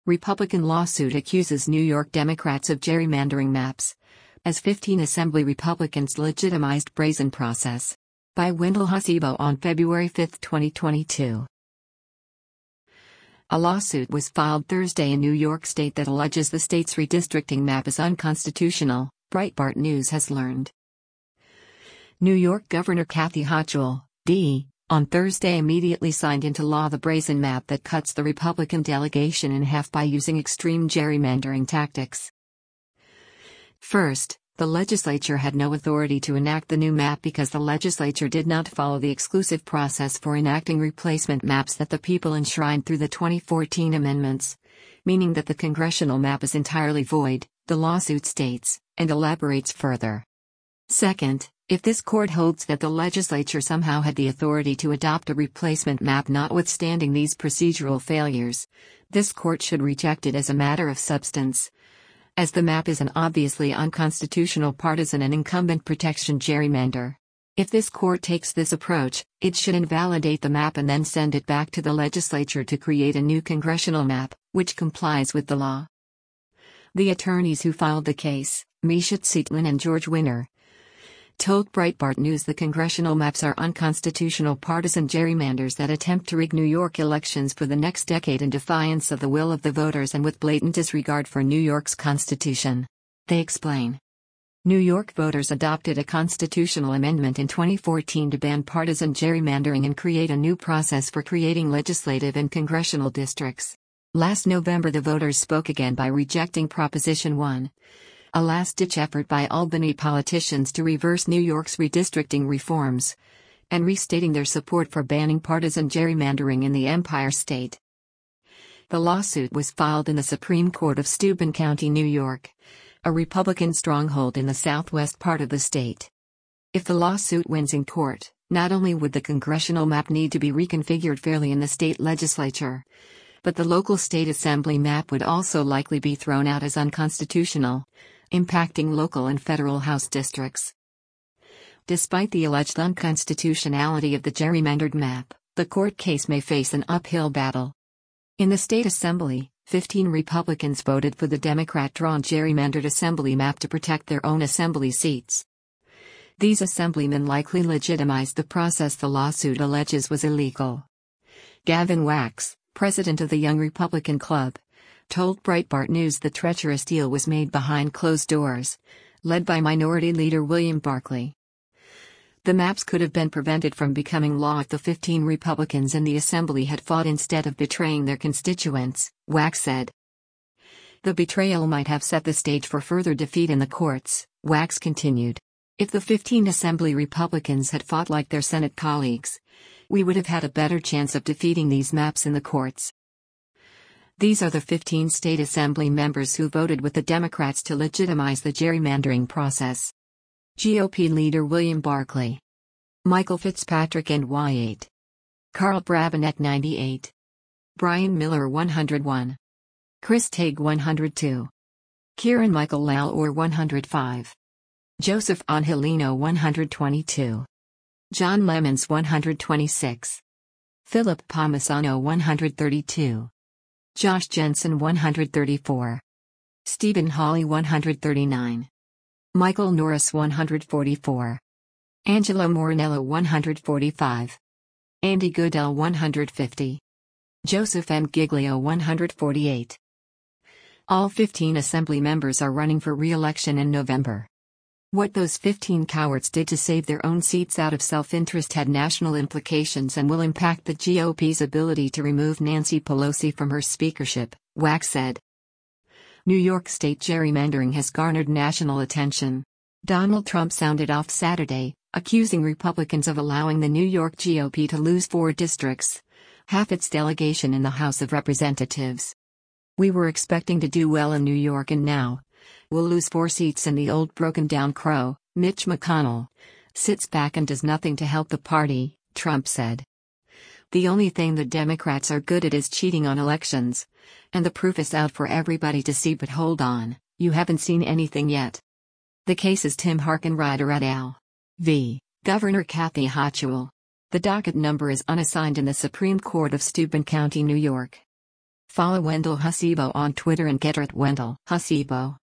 Republican lawsuit accuses New York Democrats of gerrymandering maps, as 15 Assembly Republicans legitimized brazen process. By Wendell Hasebo on February 5, 2022. A lawsuit was filed Thursday in New York State that alleges the state's redistricting map is unconstitutional, Breitbart News has learned. New York Governor Kathy Hochul, D., on Thursday immediately signed into law the brazen map that cuts the Republican delegation in half by using extreme gerrymandering tactics. First, the legislature had no authority to enact the new map because the legislature did not follow the exclusive process for enacting replacement maps that the people enshrined through the 2014 amendments, meaning that the congressional map is entirely void, the lawsuit states, and elaborates further. Second, if this court holds that the legislature somehow had the authority to adopt a replacement map notwithstanding these procedural failures, this court should reject it as a matter of substance, as the map is an obviously unconstitutional partisan and incumbent protection gerrymander. If this court takes this approach, it should invalidate the map and then send it back to the legislature to create a new congressional map, which complies with the law. The attorneys who filed the case, Misha Tzietlin and George Winner, told Breitbart News the congressional maps are unconstitutional partisan gerrymanders that attempt to rig New York elections for the next decade in defiance of the will of the voters and with blatant disregard for New York's constitution. They explain. New York voters adopted a constitutional amendment in 2014 to ban partisan gerrymandering and create a new process for creating legislative and congressional districts. Last November the voters spoke again by rejecting Proposition 1. A last-ditch effort by Albany politicians to reverse New York's redistricting reforms, and restating their support for banning partisan gerrymandering in the Empire State. The lawsuit was filed in the Supreme Court of Steuben County, New York, a Republican stronghold in the southwest part of the state. If the lawsuit wins in court, not only would the congressional map need to be reconfigured fairly in the state legislature, but the local state assembly map would also likely be thrown out as unconstitutional, impacting local and federal House districts. Despite the alleged unconstitutionality of the gerrymandered map, the court case may face an uphill battle. In the state assembly, 15 Republicans voted for the Democrat-drawn gerrymandered assembly map to protect their own assembly seats. These assemblymen likely legitimized the process the lawsuit alleges was illegal. Gavin Wax, president of the Young Republican Club, told Breitbart News the treacherous deal was made behind closed doors, led by Minority Leader William Barclay. The maps could have been prevented from becoming law if the 15 Republicans in the assembly had fought instead of betraying their constituents, Wax said. The betrayal might have set the stage for further defeat in the courts, Wax continued. If the 15 assembly Republicans had fought like their Senate colleagues, we would have had a better chance of defeating these maps in the courts. These are the 15 state assembly members who voted with the Democrats to legitimize the gerrymandering process. GOP leader William Barclay, Michael Fitzpatrick NY8, Carl Brabenec 98, Brian Miller 101, Chris Tague 102, Kieran Michael Lalor 105, Joseph Angelino 122, John Lemons 126, Philip Palmisano 132, Josh Jensen 134, Stephen Hawley 139, Michael Norris 144, Angelo Morinello 145, Andy Goodell 150, Joseph M. Giglio 148. All 15 assembly members are running for re-election in November. What those 15 cowards did to save their own seats out of self-interest had national implications and will impact the GOP's ability to remove Nancy Pelosi from her speakership, Wax said. New York state gerrymandering has garnered national attention. Donald Trump sounded off Saturday, accusing Republicans of allowing the New York GOP to lose 4 districts, half its delegation in the House of Representatives. We were expecting to do well in New York and now we'll lose 4 seats and the old broken-down crow, Mitch McConnell, sits back and does nothing to help the party, Trump said. The only thing the Democrats are good at is cheating on elections, and the proof is out for everybody to see, but hold on, you haven't seen anything yet. The case is Tim Harkenrider et al. v. Governor Kathy Hochul. The docket number is unassigned in the Supreme Court of Steuben County, New York. Follow Wendell Hasibo on Twitter and get her at Wendell Hasibo.